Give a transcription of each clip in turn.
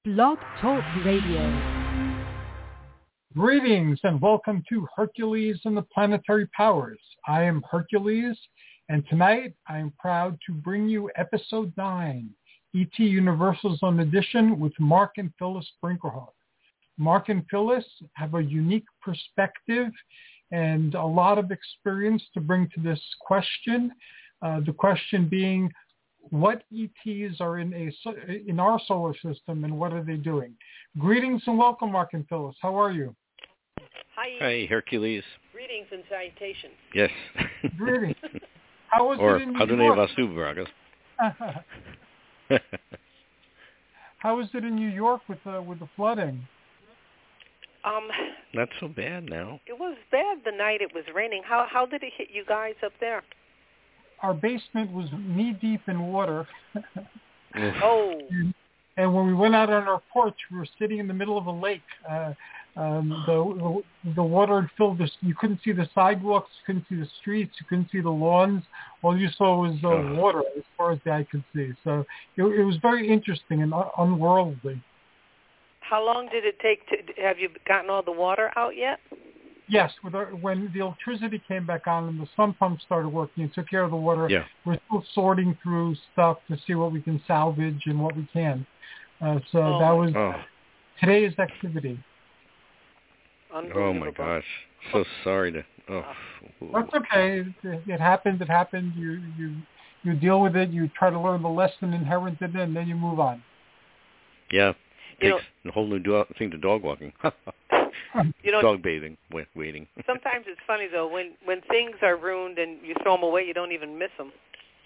Blog Talk Radio. Greetings and welcome to Hercules and the Planetary Powers. I am Hercules, and tonight I am proud to bring you Episode 9, E.T. Universal Zone Edition with Mark and Phyllis Brinkerhoff. Mark and Phyllis have a unique perspective and a lot of experience to bring to this question. The question being, what ETs are in our solar system and what are they doing? Greetings and welcome, Mark and Phyllis. How are you? Hi, Hercules. Greetings and salutations. Yes. Greetings. How was it in New York? How was it in New York with the flooding? Not so bad now. It was bad the night it was raining. How did it hit you guys up there? Our basement was knee-deep in water. Oh. And when we went out on our porch, we were sitting in the middle of a lake. The water had filled this. You couldn't see the sidewalks, you couldn't see the streets, you couldn't see the lawns. All you saw was water as far as the eye could see. So it was very interesting and unworldly. How long did it take have you gotten all the water out yet? Yes, when the electricity came back on and the sump pump started working and took care of the water, we're still sorting through stuff to see what we can salvage and what we can. That was today's activity. Oh my gosh! So sorry to. That's okay. It happened. It happened. You deal with it. You try to learn the lesson inherent in it, and then you move on. Yeah, takes a whole new thing to dog walking. Dog bathing, waiting. Sometimes it's funny though when things are ruined and you throw them away, you don't even miss them.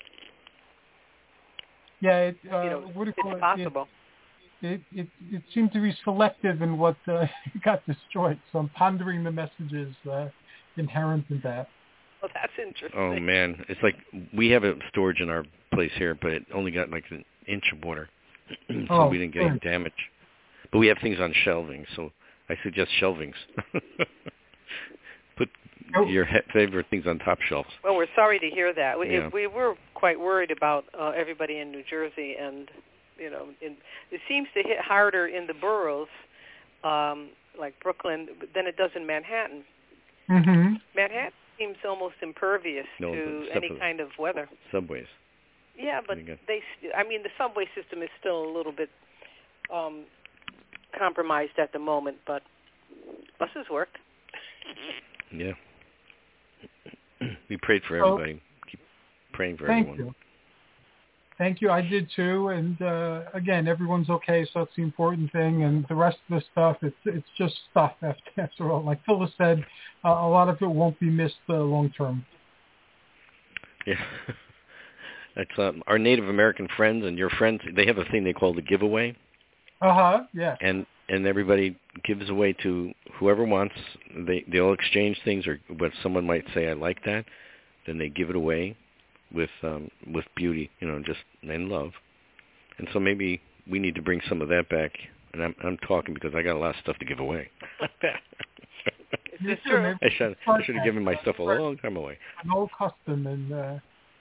Yeah, it's possible. It seemed to be selective in what got destroyed. So I'm pondering the messages inherent in that. Well, that's interesting. Oh man, it's like we have a storage in our place here, but it only got like an inch of water, so we didn't get any damage. But we have things on shelving, so I suggest shelvings. Put your favorite things on top shelves. Well, we're sorry to hear that. We were quite worried about everybody in New Jersey, and it seems to hit harder in the boroughs, like Brooklyn, than it does in Manhattan. Mm-hmm. Manhattan seems almost impervious to any kind of weather. Subways. Yeah, but the subway system is still a little bit compromised at the moment, but buses work. Yeah. We prayed for everybody. Keep praying for everyone. Thank you. I did too. And again, everyone's okay, so that's the important thing. And the rest of the stuff, it's just stuff after all. Like Phyllis said, a lot of it won't be missed long term. Yeah. That's our Native American friends and your friends. They have a thing they call the giveaway. Yeah. And everybody gives away to whoever wants. They all exchange things, or what someone might say, I like that. Then they give it away with beauty, just in love. And so maybe we need to bring some of that back. And I'm talking because I got a lot of stuff to give away. It's true. I should have given my stuff a long time away. An old custom, and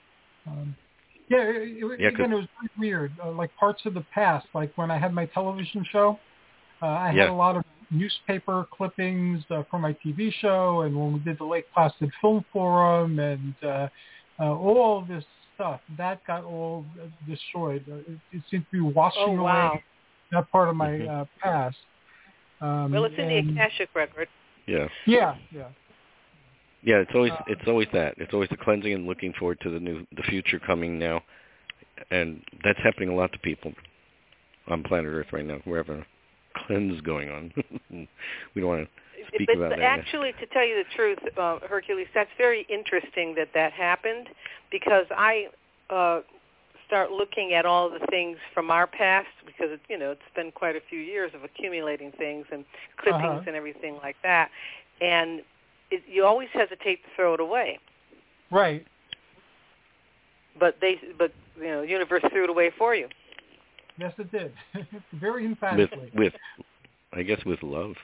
it was really weird. Like parts of the past, like when I had my television show, I had a lot of newspaper clippings from my TV show, and when we did the Lake Placid Film Forum, and all this stuff, that got all destroyed. It seemed to be washing away that part of my past. Well, it's in the Akashic record. Yeah. Yeah. Yeah, it's always that. It's always the cleansing and looking forward to the future coming now, and that's happening a lot to people on planet Earth right now. We have a cleanse going on. We don't want to speak about that. Actually, to tell you the truth, Hercules, that's very interesting that happened, because I start looking at all the things from our past, because it's been quite a few years of accumulating things and clippings and everything like that, and you always hesitate to throw it away. Right. But universe threw it away for you. Yes, it did. Very emphatically. I guess with love.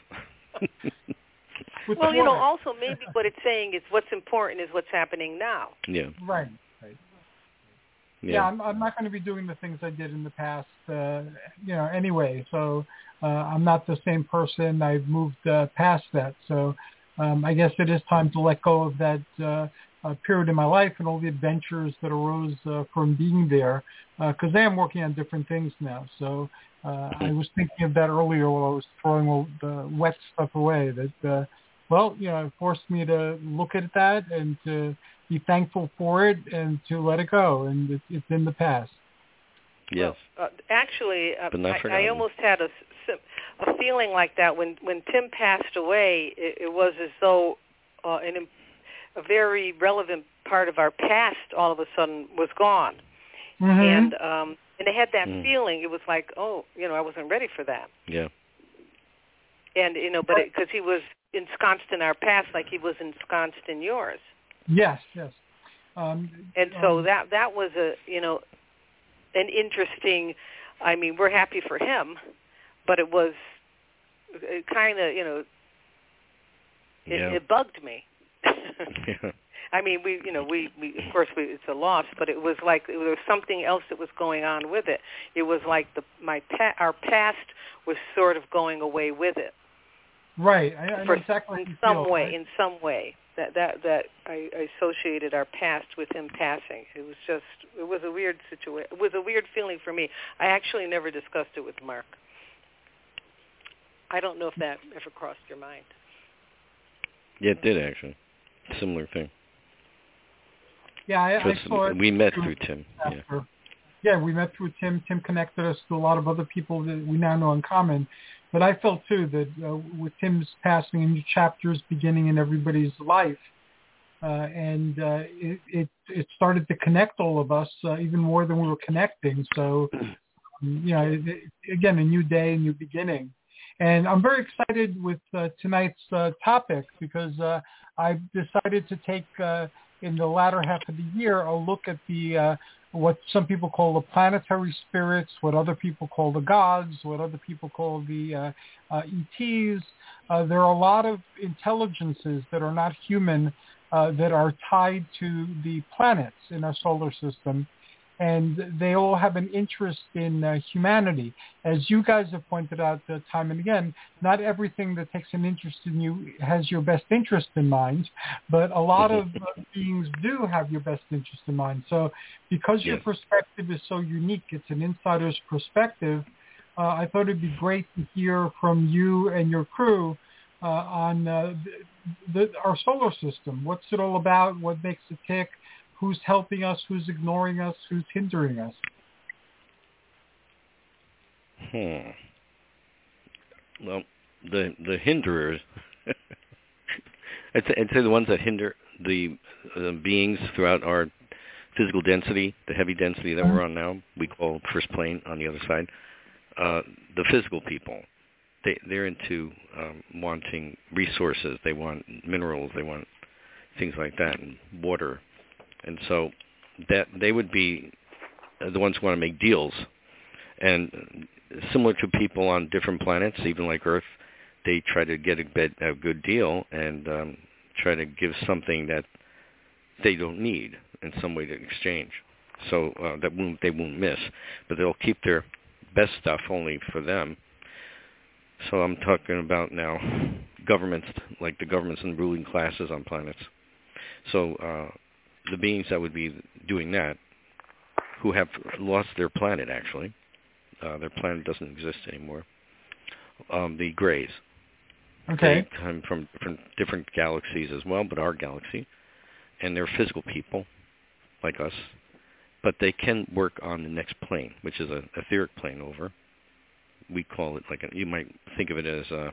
Well, also maybe what it's saying is what's important is what's happening now. Yeah. Right. Yeah, I'm not going to be doing the things I did in the past, anyway. So I'm not the same person. I've moved past that. So I guess it is time to let go of that period in my life and all the adventures that arose from being there, because I am working on different things now. So I was thinking of that earlier while I was throwing all the wet stuff away. That, it forced me to look at that and to be thankful for it and to let it go, and it's in the past. Yes. Well, actually, I almost had a feeling like that when Tim passed away. It was as though a very relevant part of our past all of a sudden was gone, and I had that feeling. It was like, I wasn't ready for that. Yeah. And but because he was ensconced in our past, like he was ensconced in yours. Yes. And so that was an interesting. I mean, we're happy for him, but it was kind of it bugged me. Yeah. I mean, we of course it's a loss, but it was like there was something else that was going on with it. It was like our past was sort of going away with it. Right. I know exactly. In some way, that I associated our past with him passing. It was a weird situation. It was a weird feeling for me. I actually never discussed it with Mark. I don't know if that ever crossed your mind. Yeah, it did actually. Similar thing. Yeah, I saw it. We met through Tim. Yeah, we met through Tim. Tim connected us to a lot of other people that we now know in common. But I felt, too, that with Tim's passing, new chapters beginning in everybody's life, it started to connect all of us even more than we were connecting. So, again, a new day, a new beginning. And I'm very excited with tonight's topic because I've decided to take, in the latter half of the year, a look at the what some people call the planetary spirits, what other people call the gods, what other people call the ETs. There are a lot of intelligences that are not human that are tied to the planets in our solar system, and they all have an interest in humanity. As you guys have pointed out time and again, not everything that takes an interest in you has your best interest in mind, but a lot of beings do have your best interest in mind. So because your perspective is so unique, it's an insider's perspective, I thought it'd be great to hear from you and your crew on our solar system. What's it all about? What makes it tick? Who's helping us? Who's ignoring us? Who's hindering us? Well, the hinderers, I'd say the ones that hinder the beings throughout our physical density, the heavy density that we're on now, we call first plane on the other side. The physical people, they're into wanting resources. They want minerals. They want things like that, and water. And so that they would be the ones who want to make deals. And similar to people on different planets, even like Earth, they try to get a good deal and try to give something that they don't need in some way to exchange. So they won't miss. But they'll keep their best stuff only for them. So I'm talking about now governments, like the governments and ruling classes on planets. So the beings that would be doing that, who have lost their planet, actually. Their planet doesn't exist anymore. The Greys. Okay. They come from different galaxies as well, but our galaxy. And they're physical people, like us. But they can work on the next plane, which is an etheric plane over. We call it you might think of it as a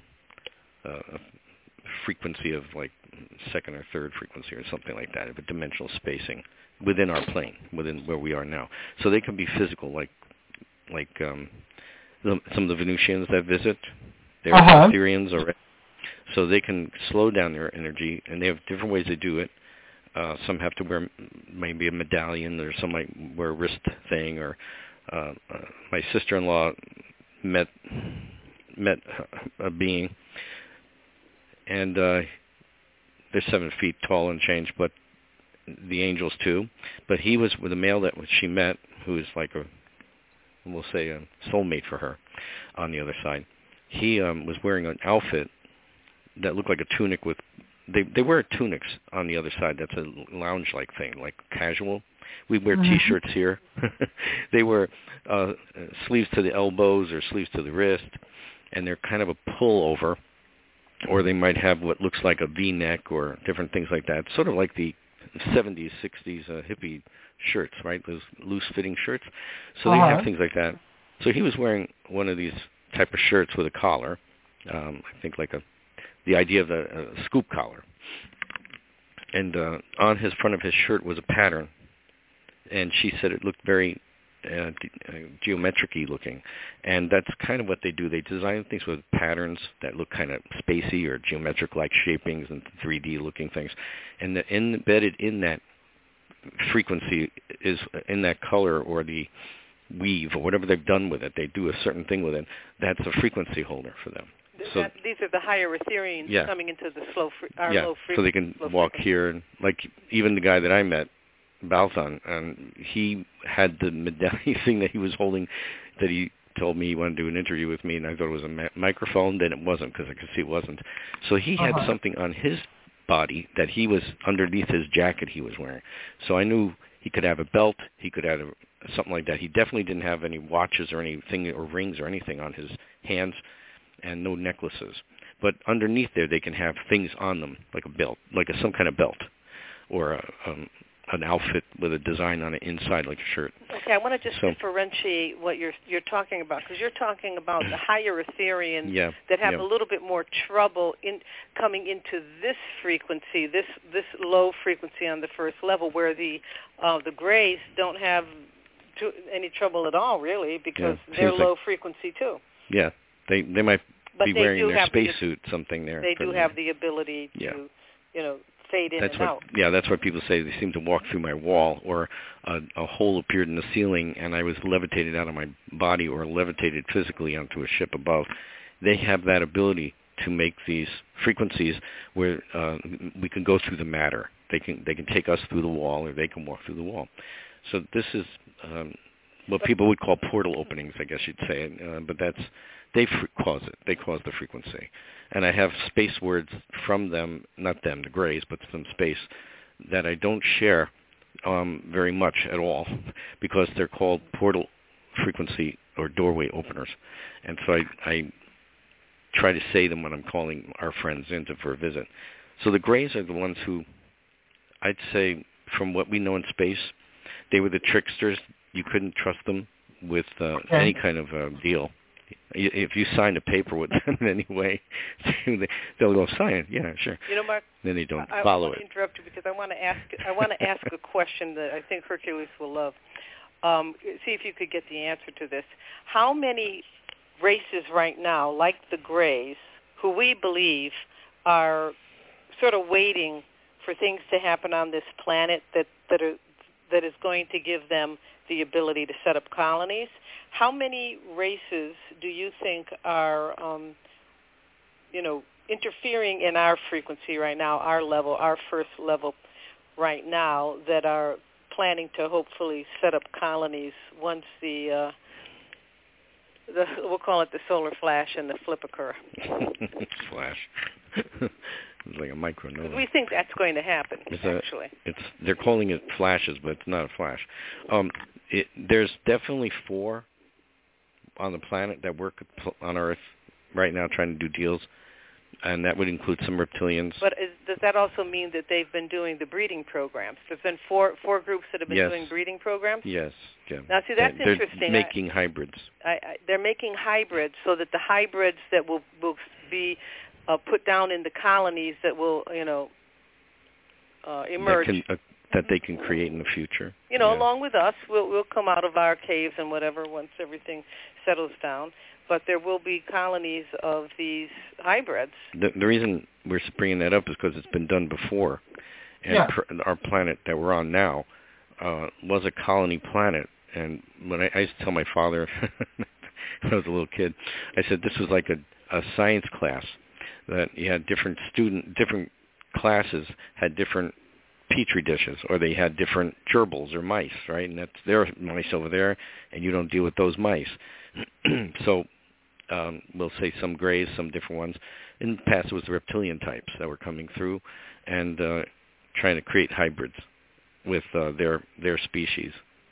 frequency of like second or third frequency or something like that, of a dimensional spacing within our plane, within where we are now. So they can be physical, like some of the Venusians that visit. They're Ethereans already. So they can slow down their energy, and they have different ways to do it. Some have to wear maybe a medallion, or some might wear a wrist thing. Or my sister-in-law met a being, and they're 7 feet tall and change, but the angels too, but he was with a male that she met, who is like we'll say a soulmate for her on the other side. He was wearing an outfit that looked like a tunic with, they wear tunics on the other side. That's a lounge-like thing, like casual. We wear T-shirts here. They wear sleeves to the elbows or sleeves to the wrist, and they're kind of a pull-over, or they might have what looks like a V-neck or different things like that, sort of like the 70s, 60s hippie shirts, right? Those loose-fitting shirts. So they have things like that. So he was wearing one of these type of shirts with a collar, I think like the idea of a scoop collar. And on his front of his shirt was a pattern, and she said it looked very geometric-y looking. And that's kind of what they do. They design things with patterns that look kind of spacey or geometric-like shapings and 3D-looking things. And embedded in that frequency is in that color or the weave or whatever they've done with it. They do a certain thing with it. That's a frequency holder for them. So these are the higher Ethereans coming into the low frequency. So they can walk here. And like even the guy that I met, Balthon, and he had the medallion thing that he was holding that he told me he wanted to do an interview with me, and I thought it was a microphone. Then it wasn't, because I could see it wasn't. So he had something on his body that he was underneath his jacket he was wearing. So I knew he could have a belt, he could have something like that. He definitely didn't have any watches or anything or rings or anything on his hands, and no necklaces. But underneath there, they can have things on them, like a belt, like some kind of belt, or an outfit with a design on it inside, like a shirt. Okay, I want to just differentiate what you're talking about, because you're talking about the higher Ethereans that have a little bit more trouble in coming into this frequency, this low frequency on the first level, where the Greys don't have any trouble at all, really, because they're low frequency too. Yeah, they might be wearing their spacesuit, something there. They do have the ability to, fade in and out. Yeah, that's what people say. They seem to walk through my wall, or a hole appeared in the ceiling, and I was levitated out of my body, or levitated physically onto a ship above. They have that ability to make these frequencies where we can go through the matter. They can take us through the wall, or they can walk through the wall. So this is what people would call portal openings, I guess you'd say. But they cause it. They cause the frequency. And I have space words from them, not them, the Greys, but from space, that I don't share very much at all, because they're called portal frequency or doorway openers. And so I try to say them when I'm calling our friends in for a visit. So the Greys are the ones who, I'd say, from what we know in space, they were the tricksters. You couldn't trust them with any kind of deal. If you signed a paper with them in any way, they'll go sign it. Yeah, sure. Mark. Then they don't follow it. I want to interrupt you because I want to ask a question that I think Hercules will love. See if you could get the answer to this. How many races right now, like the Greys, who we believe are sort of waiting for things to happen on this planet that is going to give them the ability to set up colonies? How many races do you think are, interfering in our frequency right now, our level, our first level right now, that are planning to hopefully set up colonies once we'll call it the solar flash and the flip occur? Flash. It's like a micronova. We think that's going to happen, actually. They're calling it flashes, but it's not a flash. There's definitely 4 on the planet that work on Earth right now trying to do deals, and that would include some reptilians. But does that also mean that they've been doing the breeding programs? There's been four groups that have been doing breeding programs? Yes. Yeah. Now, see, that's interesting. They're making hybrids. They're making hybrids so that the hybrids that will be put down in the colonies that will, emerge. That they can create in the future. Along with us, we'll come out of our caves and whatever once everything settles down. But there will be colonies of these hybrids. The reason we're bringing that up is because it's been done before. And our planet that we're on now was a colony planet. And when I used to tell my father when I was a little kid, I said this was like a science class, that you had different classes had different petri dishes, or they had different gerbils or mice, right? And that's their mice over there, and you don't deal with those mice. So we'll say some grays, some different ones. In the past, it was the reptilian types that were coming through and trying to create hybrids with their species.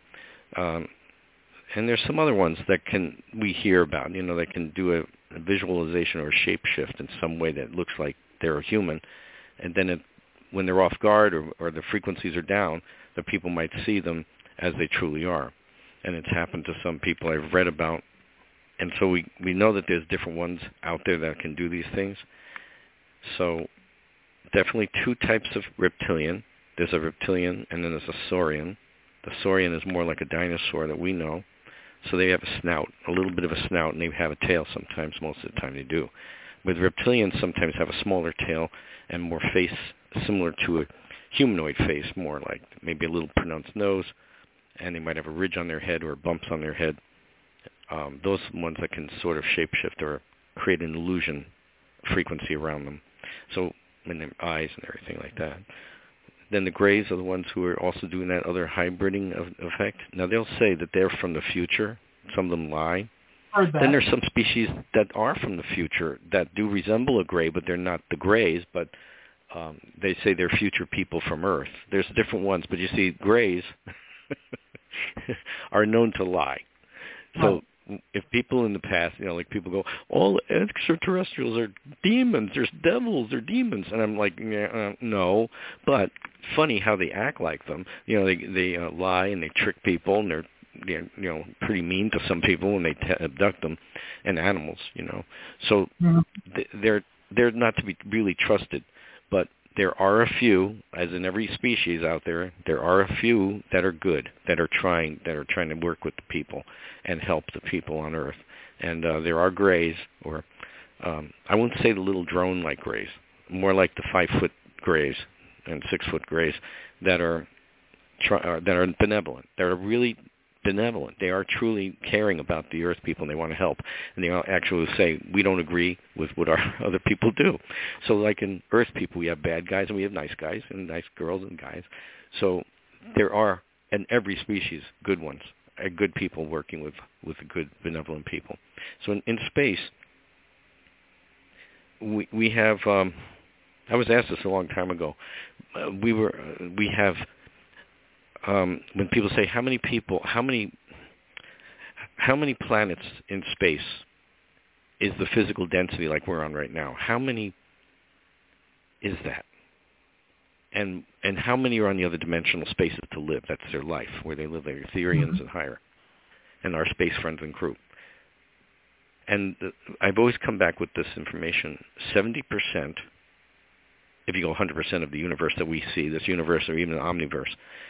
And there's some other ones that we hear about, that can do a visualization or a shapeshift in some way that looks like they're a human. And then when they're off guard or the frequencies are down, the people might see them as they truly are. And it's happened to some people I've read about. And so we know that there's different ones out there that can do these things. So definitely two types of reptilian. There's a reptilian and then there's a saurian. The saurian is more like a dinosaur that we know. So they have a snout, a little bit of a snout, and they have a tail sometimes. Most of the time they do. With reptilians, sometimes have a smaller tail and more face similar to a humanoid face, more like maybe a little pronounced nose, and they might have a ridge on their head or bumps on their head. Those are the ones that can sort of shapeshift or create an illusion frequency around them. So in their eyes and everything like that. Then the grays are the ones who are also doing that other hybriding effect. Now they'll say that they're from the future. Some of them lie. Then there's some species that are from the future that do resemble a gray, but they're not the grays, but they say they're future people from Earth. There's different ones, but you see, grays are known to lie. So if people in the past, like people go, all extraterrestrials are demons, there's devils, they're demons. And I'm like, no. But funny how they act like them. They lie and they trick people, and they're pretty mean to some people when they abduct them, and animals, So they're not to be really trusted. But there are a few, as in every species out there, there are a few that are good, that are trying to work with the people and help the people on Earth. And there are grays, or I wouldn't say the little drone-like grays, more like the 5-foot grays and 6-foot grays that are benevolent. They're really benevolent. They are truly caring about the Earth people, and they want to help. And they actually say, we don't agree with what our other people do. So like in Earth people, we have bad guys and we have nice guys and nice girls and guys. So there are, in every species, good ones, good people working with good benevolent people. So in space, we have, I was asked this a long time ago, we have, when people say how many planets in space is the physical density like we're on right now? How many is that? And how many are on the other dimensional spaces to live? That's their life, where they live, they're Etherians and higher, and our space friends and crew. And I've always come back with this information. 70%, if you go 100% of the universe that we see, this universe or even the omniverse,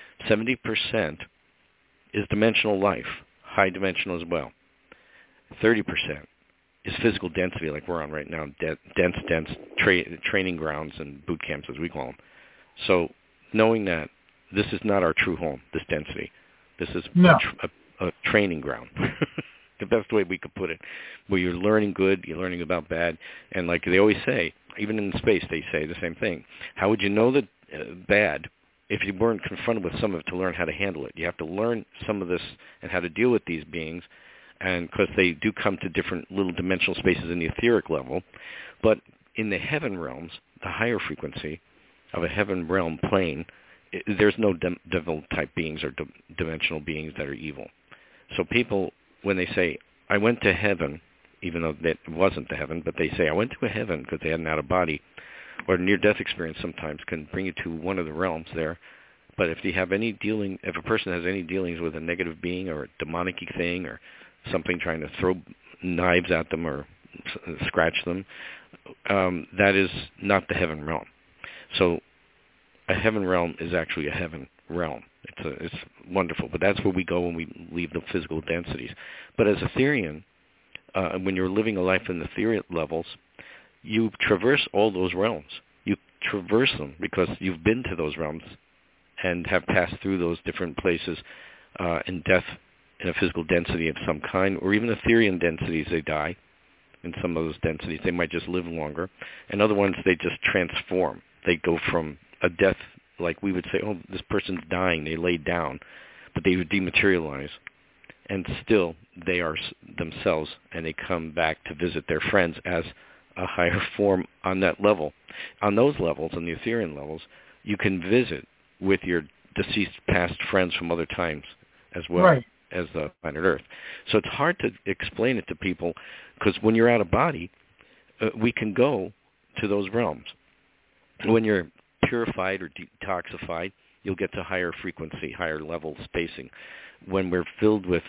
70% is dimensional life, high dimensional as well. 30% is physical density like we're on right now, dense training grounds and boot camps as we call them. So knowing that this is not our true home, this density, this is a training ground. The best way we could put it, where you're learning good, you're learning about bad, and like they always say, even in space they say the same thing. How would you know that bad if you weren't confronted with some of it to learn how to handle it? You have to learn some of this and how to deal with these beings, and because they do come to different little dimensional spaces in the etheric level. But in the heaven realms, the higher frequency of a heaven realm plane, there's no devil-type beings or dimensional beings that are evil. So people, when they say, I went to heaven, even though that wasn't the heaven, but they say, I went to a heaven because they had an out-of-body, or near-death experience sometimes can bring you to one of the realms there. But if if a person has any dealings with a negative being or a demonic thing or something trying to throw knives at them or scratch them, that is not the heaven realm. So a heaven realm is actually a heaven realm. It's wonderful, but that's where we go when we leave the physical densities. But as Etherian, when you're living a life in the etheric levels, you traverse all those realms. You traverse them because you've been to those realms and have passed through those different places in death in a physical density of some kind, or even Etherian densities, they die. In some of those densities, they might just live longer. And other ones, they just transform. They go from a death like we would say, oh, this person's dying, they laid down, but they would dematerialize, and still they are themselves, and they come back to visit their friends as a higher form on that level. On those levels, on the etherian levels, you can visit with your deceased past friends from other times as well as the planet Earth. So it's hard to explain it to people, because when you're out of body, we can go to those realms. When you're purified or detoxified, you'll get to higher frequency, higher level spacing. When we're filled with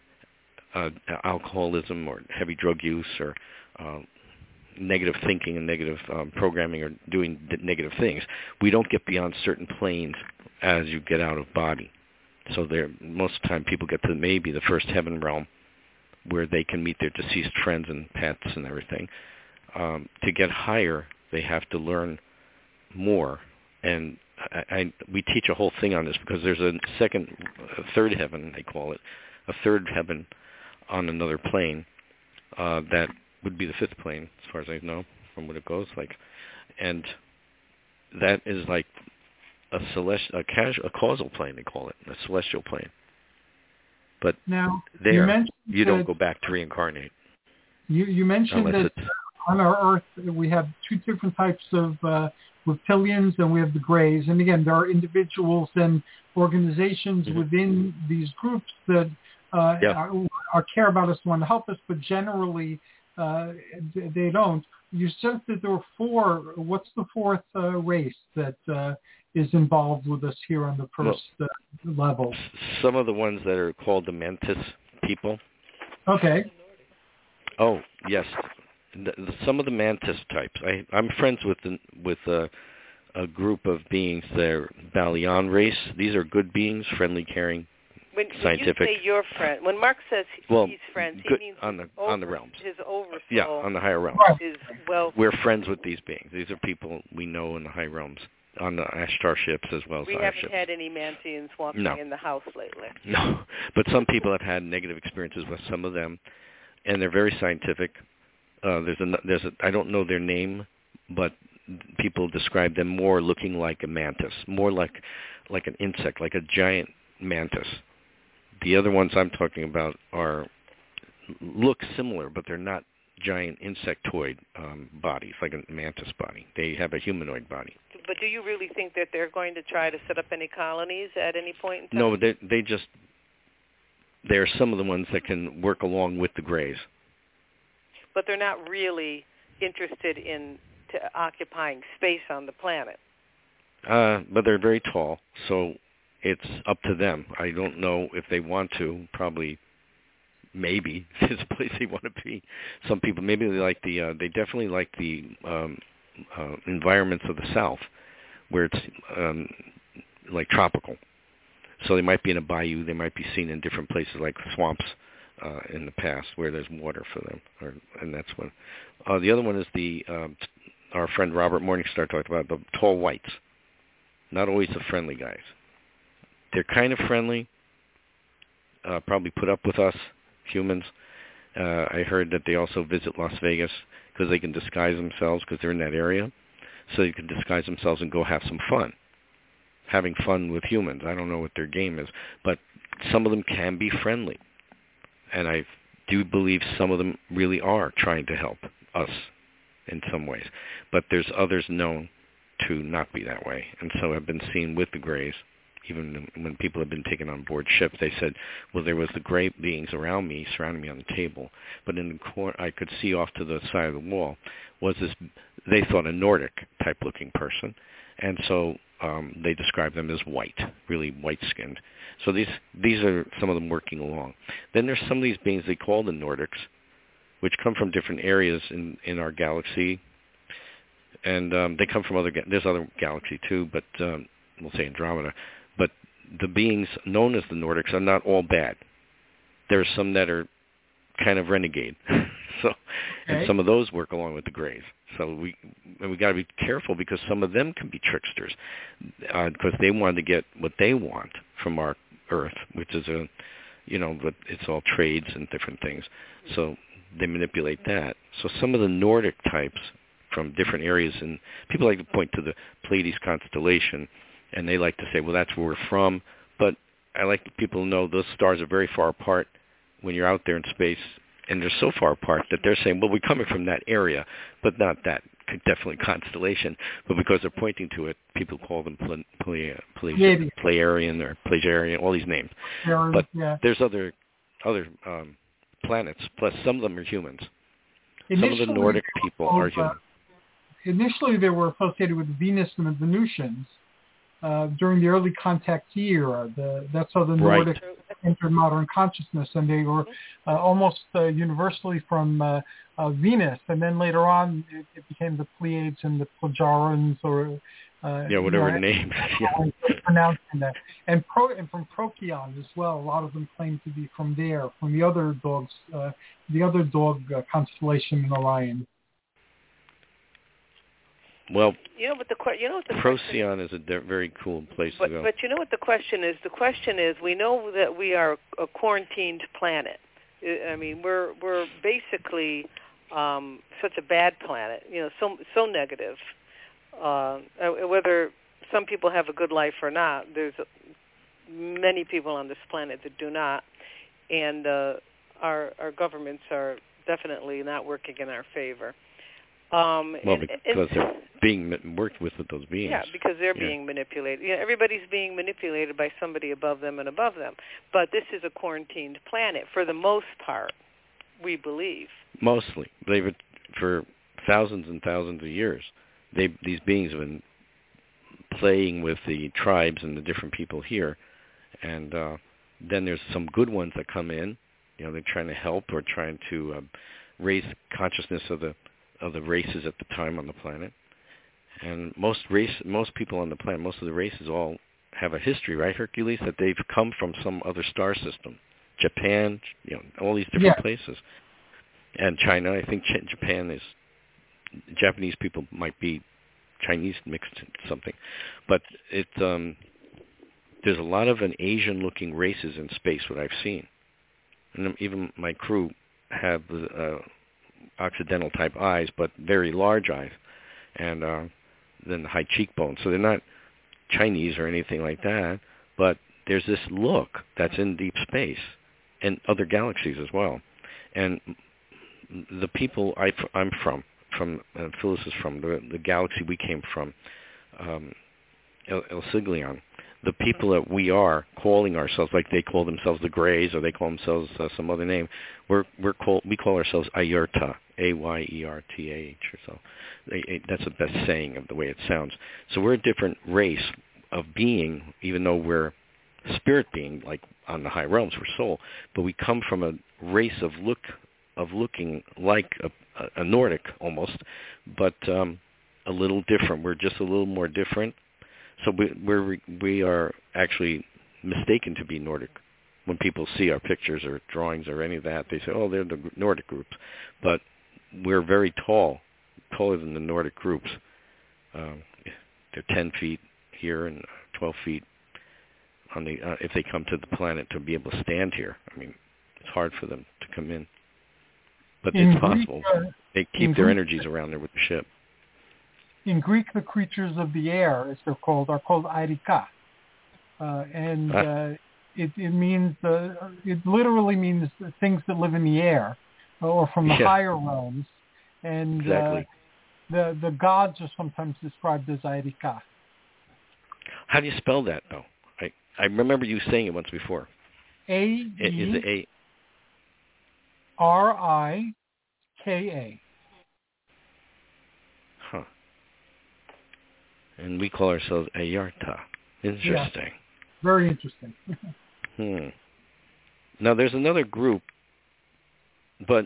alcoholism or heavy drug use or negative thinking and negative programming or doing negative things, we don't get beyond certain planes as you get out of body. So most of the time people get to maybe the first heaven realm, where they can meet their deceased friends and pets and everything. To get higher, they have to learn more. And we teach a whole thing on this, because there's a third heaven, they call it, a third heaven on another plane that would be the fifth plane, as far as I know, from what it goes like. And that is like a causal plane, they call it, a celestial plane. But now, there, you don't go back to reincarnate. You mentioned that on our Earth we have two different types of reptilians, and we have the Greys. And again, there are individuals and organizations within these groups that care about us, want to help us, but generally they don't. You said that there were four. What's the fourth race that is involved with us here on the first level? Some of the ones that are called the Mantis people. Okay. Oh, yes. Some of the Mantis types. I'm friends with a group of beings. They're Balian race. These are good beings, friendly, caring, scientific. When you say your friend, when Mark says he's friends, he means on the realms. His oversoul. Yeah, on the higher realms. We're friends with these beings. These are people we know in the high realms, on the Ashtar ships as well as we higher haven't ships. had any Mantians walking in the house lately. No, but some people have had negative experiences with some of them, and they're very scientific. I don't know their name, but people describe them more looking like a mantis, more like an insect, like a giant mantis. The other ones I'm talking about look similar, but they're not giant insectoid bodies, like a mantis body. They have a humanoid body. But do you really think that they're going to try to set up any colonies at any point in time? No, they're some of the ones that can work along with the Greys. But they're not really interested in occupying space on the planet. But they're very tall, so it's up to them. I don't know if they want to. Probably, maybe it's a place they want to be. Some people maybe they definitely like the environments of the South, where it's like tropical. So they might be in a bayou. They might be seen in different places like swamps in the past where there's water for them, and that's one. The other one is our friend Robert Morningstar talked about, the tall whites. Not always the friendly guys. They're kind of friendly, probably put up with us, humans. I heard that they also visit Las Vegas because they can disguise themselves because they're in that area. So they can disguise themselves and go have some fun. Having fun with humans. I don't know what their game is, but some of them can be friendly. And I do believe some of them really are trying to help us in some ways. But there's others known to not be that way. And so I've been seen with the Greys. Even when people have been taken on board ships, they said, well, there was the Grey beings around me, surrounding me on the table. But in the corner, I could see off to the side of the wall, was this, they thought, a Nordic-type-looking person. And so they described them as white, really white-skinned. So these are some of them working along. Then there's some of these beings they call the Nordics, which come from different areas in our galaxy. And they come from there's other galaxy too, but we'll say Andromeda. But the beings known as the Nordics are not all bad. There's some that are kind of renegade. And some of those work along with the Greys. So we got to be careful, because some of them can be tricksters, because they want to get what they want from our Earth, which is but it's all trades and different things. So they manipulate that. So some of the Nordic types from different areas, and people like to point to the Pleiades constellation and they like to say, well, that's where we're from. But I like people to know those stars are very far apart when you're out there in space, and they're so far apart that they're saying, well, we're coming from that area, but not that definitely constellation. But because they're pointing to it, people call them Pleiadian or Pleiadian, all these names. But there's other planets, plus some of them are humans. Some of the Nordic people are human. Initially, they were associated with Venus and the Venusians during the early contactee era. That's how the Nordic entered modern consciousness, and they were almost universally from Venus. And then later on, it became the Pleiades and the Plejarans, or whatever the name. Pronouncing that, and from Procyon as well. A lot of them claim to be from there, from the other dog constellation in Orion. Well, Procyon is a very cool place to go. But you know what the question is? The question is, we know that we are a quarantined planet. I mean, we're basically such a bad planet. So negative. Whether some people have a good life or not, there's many people on this planet that do not, and our governments are definitely not working in our favor. Because they're being worked with those beings. Yeah, because they're being manipulated. Everybody's being manipulated by somebody above them and above them. But this is a quarantined planet for the most part, we believe. Mostly. For thousands and thousands of years, these beings have been playing with the tribes and the different people here. And then there's some good ones that come in. They're trying to help or trying to raise consciousness of the races at the time on the planet. And most people on the planet, most of the races all have a history, right, Hercules, that they've come from some other star system. Japan, all these different places. And China, I think Japanese people might be Chinese mixed something. But there's a lot of an Asian-looking races in space, what I've seen. And even my crew have Occidental type eyes, but very large eyes, and then high cheekbones. So they're not Chinese or anything like that, but there's this look that's in deep space and other galaxies as well. And the people I'm from Phyllis is from, the galaxy we came from, Alciglion, the people that we are calling ourselves, like they call themselves the Greys, or they call themselves some other name, we call ourselves Ayerta, Ayerth, or so. That's the best saying of the way it sounds. So we're a different race of being, even though we're spirit being, like on the high realms, we're soul, but we come from a race of looking like a Nordic almost, but a little different. We're just a little more different. So we are actually mistaken to be Nordic. When people see our pictures or drawings or any of that, they say, oh, they're the Nordic groups. But we're very tall, taller than the Nordic groups. They're 10 feet here and 12 feet on the if they come to the planet to be able to stand here. I mean, it's hard for them to come in. But it's possible. They keep their energies around there with the ship. In Greek, the creatures of the air, as they're called, are called aerika, and it means it literally means things that live in the air, or from the higher realms, and exactly. The gods are sometimes described as aerika. How do you spell that, though? I remember you saying it once before. Is it Rika. Huh. And we call ourselves Ayerta. Interesting. Yeah. Very interesting. Now, there's another group, but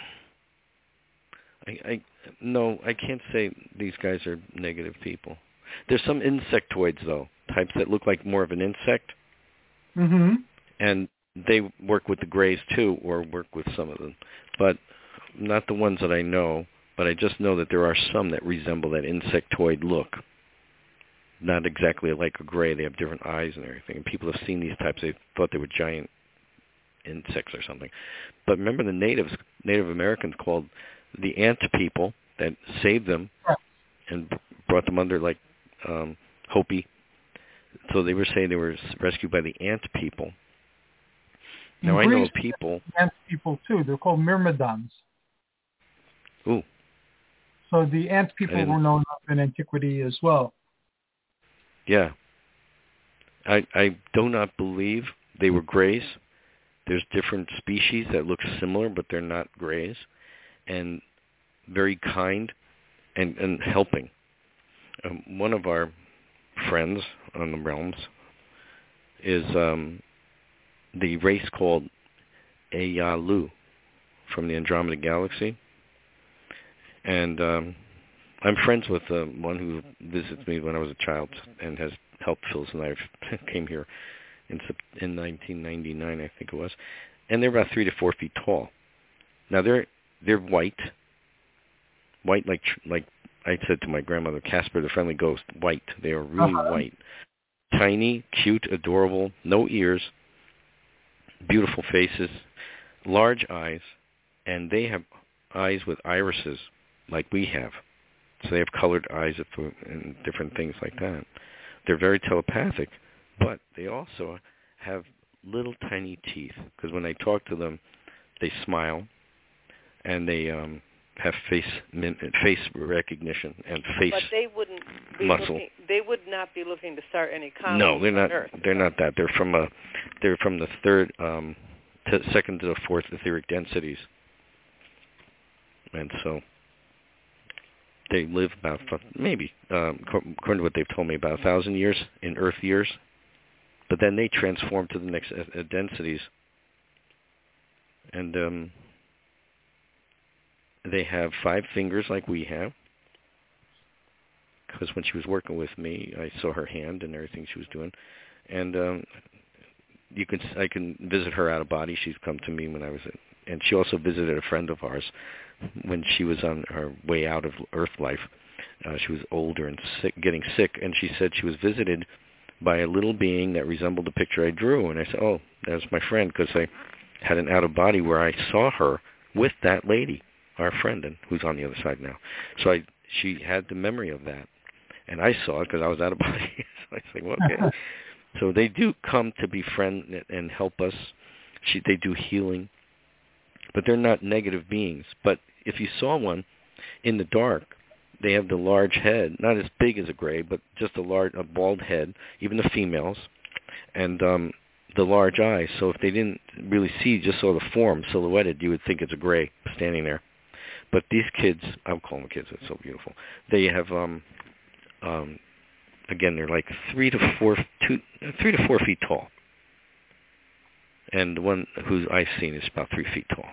I can't say these guys are negative people. There's some insectoids, though, types that look like more of an insect. Mm-hmm. And they work with the Greys, too, or work with some of them. But not the ones that I know, but I just know that there are some that resemble that insectoid look. Not exactly like a Grey. They have different eyes and everything. And people have seen these types. They thought they were giant insects or something. But remember the Native Americans called the ant people that saved them and brought them under like Hopi. So they were saying they were rescued by the ant people. Now, In I know Greece, people... ant people, too. They're called myrmidons. Ooh. So the ant people were known up in antiquity as well. Yeah. I do not believe they were greys. There's different species that look similar, but they're not greys. And very kind and helping. One of our friends on the realms is the race called Ayalu from the Andromeda Galaxy. And I'm friends with one who visits me when I was a child and has helped Phyllis and I came here in 1999, I think it was. And they're about 3 to 4 feet tall. Now they're white like I said to my grandmother, Casper the Friendly Ghost, white. They are really white. Tiny, cute, adorable, no ears, beautiful faces, large eyes, and they have eyes with irises like we have. So they have colored eyes and different things like that. They're very telepathic, but they also have little tiny teeth, because when I talk to them, they smile, and they have face recognition and face But they wouldn't be muscle. They would not be looking to start any colonies. No, they're not. On Earth. They're not that. They're from the third, second to the fourth etheric densities, and so they live about maybe, according to what they've told me, about 1,000 years in Earth years. But then they transform to the next densities, and they have 5 fingers like we have. Because when she was working with me, I saw her hand and everything she was doing, and I can visit her out of body. She's come to me when I was, and she also visited a friend of ours when she was on her way out of Earth life. She was older and sick, getting sick, and she said she was visited by a little being that resembled the picture I drew. And I said, oh, that was my friend, because I had an out-of-body where I saw her with that lady, our friend, and who's on the other side now. So she had the memory of that, and I saw it because I was out of body. So I said, well, okay. So they do come to befriend and help us. They do healing, but they're not negative beings. But if you saw one in the dark, they have the large head, not as big as a gray, but just a bald head, even the females, and the large eyes. So if they didn't really see, just saw the form silhouetted, you would think it's a gray standing there. But these kids, I'll call them kids, it's so beautiful. They have, again, they're like 3 to 4 feet tall. And the one who I've seen is about 3 feet tall.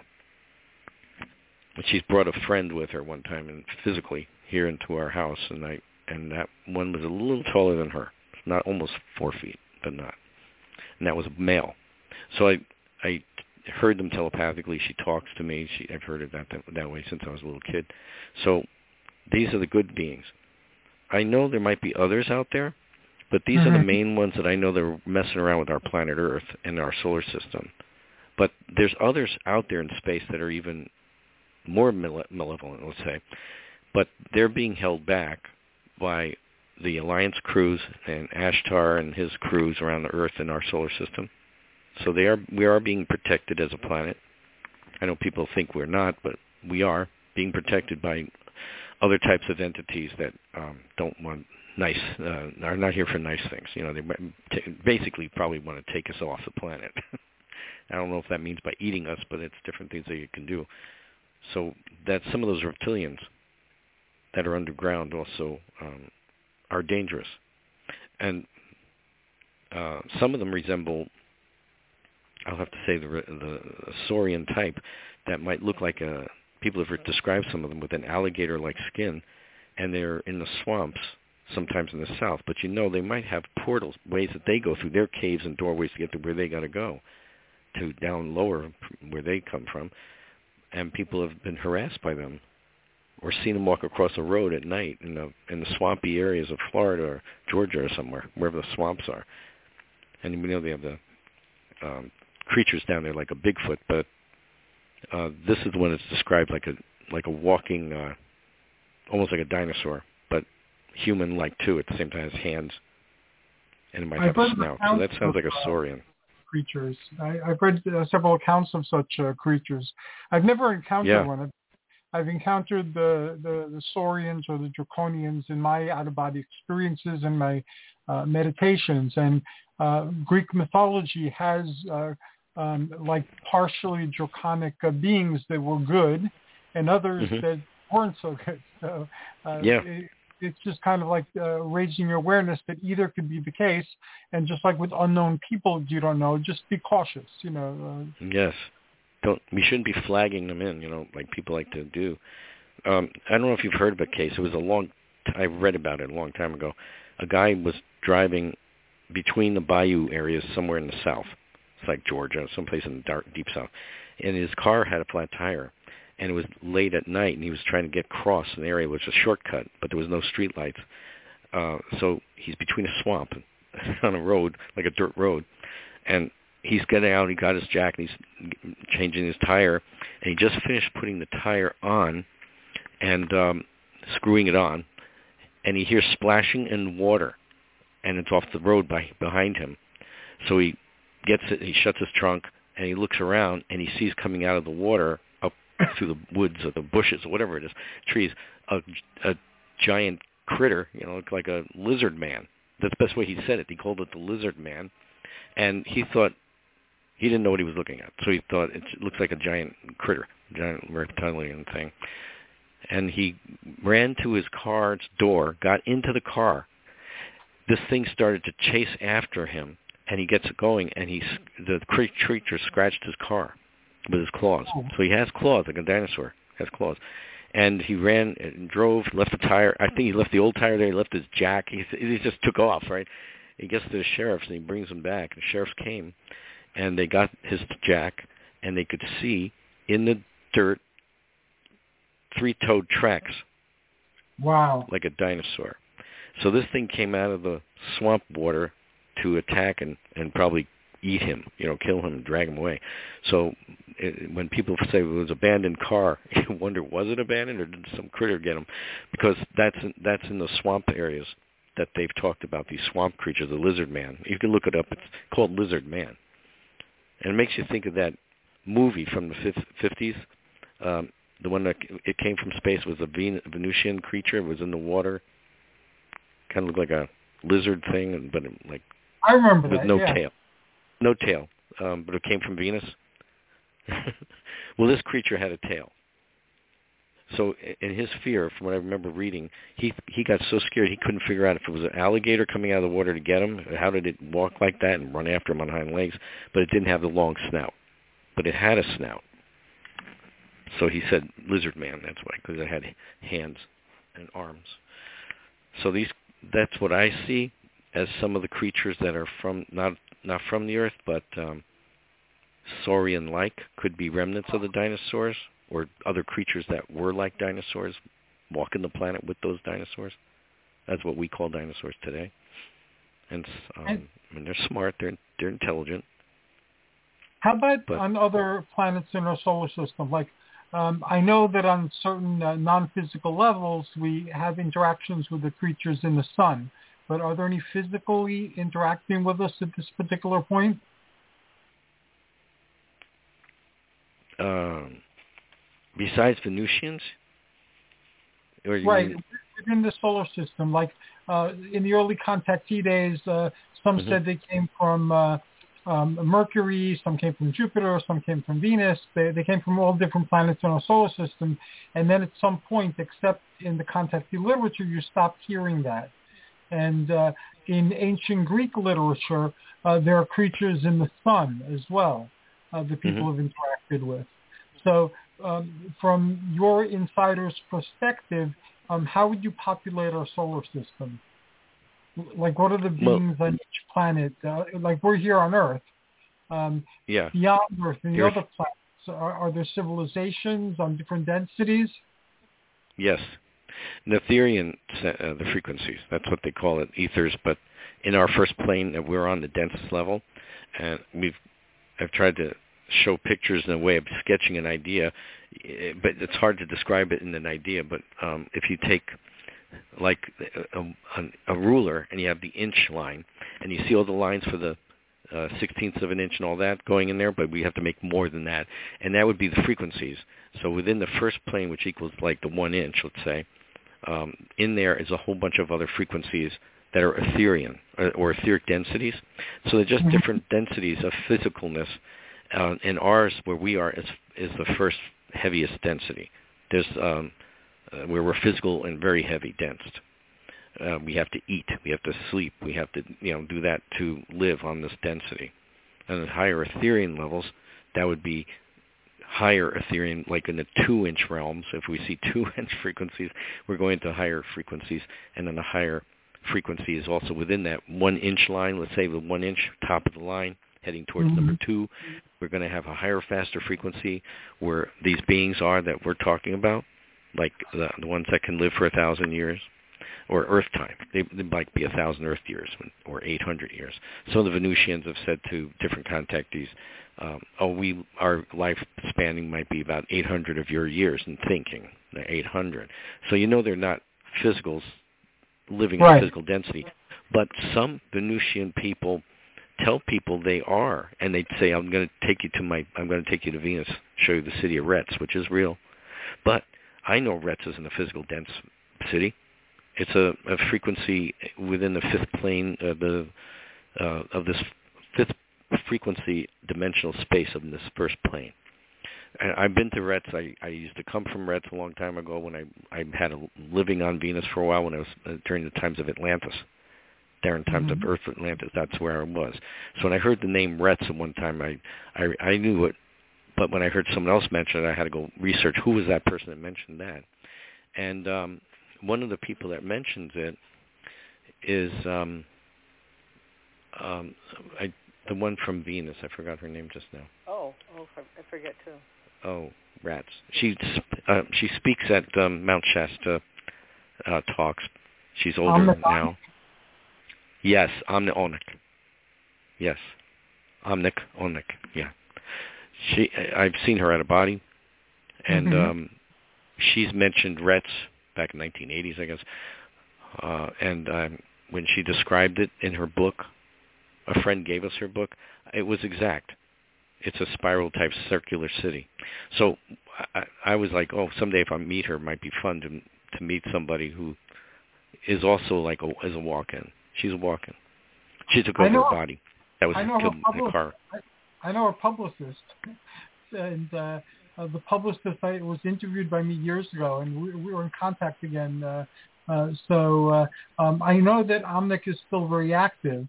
And she's brought a friend with her one time, and physically here into our house, and that one was a little taller than her, not almost 4 feet, but not. And that was a male. So I heard them telepathically. She talks to me. I've heard it that way since I was a little kid. So these are the good beings. I know there might be others out there, but these are the main ones that I know that are messing around with our planet Earth and our solar system. But there's others out there in space that are even more malevolent, let's say. But they're being held back by the Alliance crews and Ashtar and his crews around the Earth and our solar system. So we are being protected as a planet. I know people think we're not, but we are being protected by other types of entities that don't want are not here for nice things. You know, they basically probably want to take us off the planet. I don't know if that means by eating us, but it's different things that you can do. So that some of those reptilians that are underground also are dangerous. And some of them resemble, I'll have to say, the saurian type that might look like people have described some of them with an alligator-like skin, and they're in the swamps, sometimes in the south. But they might have portals, ways that they go through, their caves and doorways to get to where they got to go, to down lower where they come from. And people have been harassed by them, or seen them walk across a road at night in the swampy areas of Florida or Georgia or somewhere, wherever the swamps are. And we know they have the creatures down there like a Bigfoot, but this is the one that's described like a walking, almost like a dinosaur, but human-like too. At the same time, has hands and it might have a snout. So that sounds like a saurian. Creatures. I've read several accounts of such creatures. I've never encountered one. I've encountered the saurians or the draconians in my out-of-body experiences and my meditations. And Greek mythology has like partially draconic beings that were good and others that weren't so good. So it's just kind of like raising your awareness that either could be the case. And just like with unknown people you don't know, just be cautious, Yes. We shouldn't be flagging them in, like people like to do. I don't know if you've heard of a case. It was I read about it a long time ago. A guy was driving between the bayou areas somewhere in the south. It's like Georgia, someplace in the dark, deep south. And his car had a flat tire. And it was late at night, and he was trying to get across an area which was a shortcut, but there was no street lights. So he's between a swamp on a road, like a dirt road. And he's getting out, he got his jack, and he's changing his tire. And he just finished putting the tire on and screwing it on. And he hears splashing in water, and it's off the road behind him. So he gets it, he shuts his trunk, and he looks around, and he sees coming out of the water up through the woods or the bushes or whatever it is, trees, a giant critter, looked like a lizard man. That's the best way he said it. He called it the lizard man. And he thought, he didn't know what he was looking at. So he thought, it looks like a giant critter, giant reptilian thing. And he ran to his car's door, got into the car. This thing started to chase after him, and he gets going, and the creature scratched his car with his claws. So he has claws, like a dinosaur, has claws. And he ran and drove, left the tire. I think he left the old tire there. He left his jack. He just took off, right? He gets to the sheriff's, and he brings him back. The sheriffs came, and they got his jack, and they could see in the dirt 3-toed tracks. Wow. Like a dinosaur. So this thing came out of the swamp water to attack and probably eat him, kill him and drag him away. So when people say it was an abandoned car, you wonder, was it abandoned or did some critter get him? Because that's in the swamp areas that they've talked about, these swamp creatures, the lizard man. You can look it up. It's called Lizard Man. And it makes you think of that movie from the 50s. The one that it came from space was a Venusian creature. It was in the water. Kind of looked like a lizard thing, but like I remember with that, no tail. No tail, but it came from Venus. Well, this creature had a tail. So in his fear, from what I remember reading, he got so scared he couldn't figure out if it was an alligator coming out of the water to get him. How did it walk like that and run after him on hind legs? But it didn't have the long snout. But it had a snout. So he said lizard man, that's why, because it had hands and arms. So that's what I see as some of the creatures that are from not from the earth, but saurian-like, could be remnants of the dinosaurs or other creatures that were like dinosaurs, walking the planet with those dinosaurs. That's what we call dinosaurs today. And they're smart, they're intelligent. How about on other planets in our solar system? Like, I know that on certain non-physical levels, we have interactions with the creatures in the sun. But are there any physically interacting with us at this particular point? Besides Venusians? Right, within the solar system. Like in the early contactee days, some said they came from Mercury, some came from Jupiter, some came from Venus. They came from all different planets in our solar system. And then at some point, except in the contactee literature, you stopped hearing that. And in ancient Greek literature, there are creatures in the sun as well that people have interacted with. So from your insider's perspective, how would you populate our solar system? Like, what are the beings on each planet? Like, we're here on Earth. Beyond Earth and the other planets, are there civilizations on different densities? Yes. Noetherian, the frequencies, that's what they call it, ethers. But in our first plane, we're on the densest level, and I've tried to show pictures in a way of sketching an idea, but it's hard to describe it in an idea. But if you take like a ruler and you have the inch line, and you see all the lines for the 16ths of an inch and all that going in there, but we have to make more than that, and that would be the frequencies. So within the first plane, which equals like the 1 inch, let's say, in there is a whole bunch of other frequencies that are Etherean or etheric densities. So they're just different densities of physicalness, and ours, where we are, is the first heaviest density. There's where we're physical and very heavy densed. We have to eat, we have to sleep, we have to do that to live on this density. And at higher Etherean levels, that would be higher Etherean, like in the 2-inch realms. If we see 2-inch frequencies, we're going to higher frequencies, and then the higher frequency is also within that 1-inch line. Let's say the 1 inch top of the line, heading towards number 2, we're going to have a higher, faster frequency where these beings are that we're talking about, like the ones that can live for 1,000 years. Or Earth time. They might be 1,000 Earth years or 800 years. Some of the Venusians have said to different contactees, our life spanning might be about 800 of your years in thinking, 800. So they're not physicals living in physical density. But some Venusian people tell people they are, and they say, I'm going to take you to Venus, show you the city of Retz, which is real. But I know Retz isn't a physical dense city. It's a frequency within the fifth plane of this fifth frequency dimensional space of this first plane. And I've been to Retz. I used to come from Retz a long time ago when I had a living on Venus for a while when I was during the times of Atlantis. During times of Earth Atlantis, that's where I was. So when I heard the name Retz at one time, I knew it. But when I heard someone else mention it, I had to go research who was that person that mentioned that. And one of the people that mentions it is the one from Venus. I forgot her name just now. Oh, I forget too. Oh, rats. She speaks at Mount Shasta talks. She's older now. Yes, Amna Onik. Yes, Amnik Onik. Yeah. I've seen her at a body, and she's mentioned Retz back in the 1980s, I guess. And when she described it in her book, a friend gave us her book, it was exact. It's a spiral-type circular city. So I was like, someday if I meet her, it might be fun to meet somebody who is also like as a walk-in. She's a walk-in. She took over her body. That was killed in the car. I know a publicist, and the publicist was interviewed by me years ago, and we were in contact again. So I know that Omnic is still very active.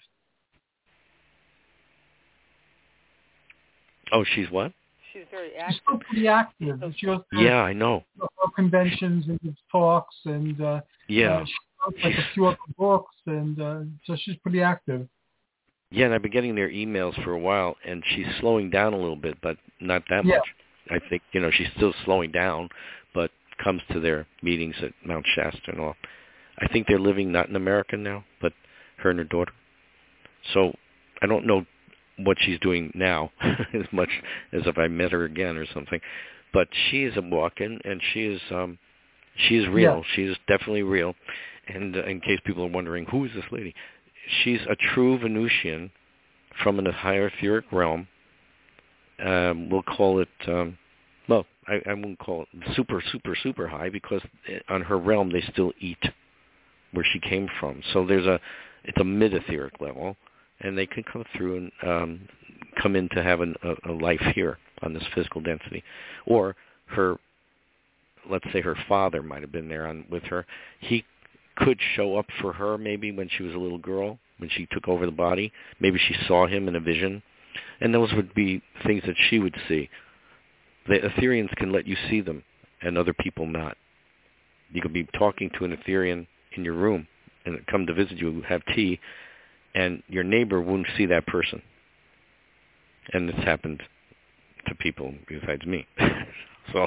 Oh, she's what? She's very active. She's still pretty active. She goes to I know. Conventions and gives talks, and she wrote like a few other books, and so she's pretty active. Yeah, and I've been getting their emails for a while, and she's slowing down a little bit, but not that much. I think, she's still slowing down, but comes to their meetings at Mount Shasta and all. I think they're living not in America now, but her and her daughter. So I don't know what she's doing now as much as if I met her again or something. But she is a walk-in, and she is real. Yeah. She is definitely real. And in case people are wondering, who is this lady? She's a true Venusian from a higher etheric realm. We'll call it, I won't call it super, super, super high, because on her realm they still eat where she came from. So it's a mid-etheric level, and they can come through and come in to have a life here on this physical density. Or let's say her father might have been there with her. He could show up for her maybe when she was a little girl, when she took over the body. Maybe she saw him in a vision. And those would be things that she would see. The Etherians can let you see them, and other people not. You could be talking to an Etherian in your room, and come to visit you, have tea, and your neighbor wouldn't see that person. And this happened to people besides me. So